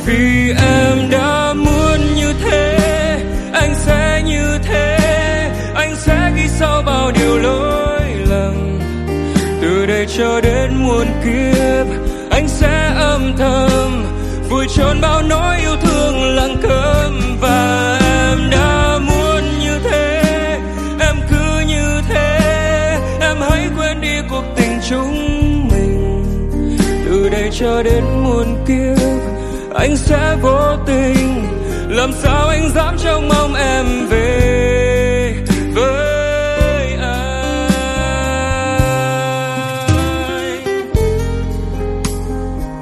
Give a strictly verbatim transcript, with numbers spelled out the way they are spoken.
Vì em đã muốn như thế, anh sẽ như thế, anh sẽ ghi sau bao điều lỗi lầm. Từ đây cho đến muôn kiếp, anh sẽ âm thầm vùi chôn bao nỗi yêu thương lặng câm. Và em đã muốn như thế, em cứ như thế, em hãy quên đi cuộc tình chúng mình. Từ đây cho đến muôn kiếp, anh sẽ vô tình. Làm sao anh dám trao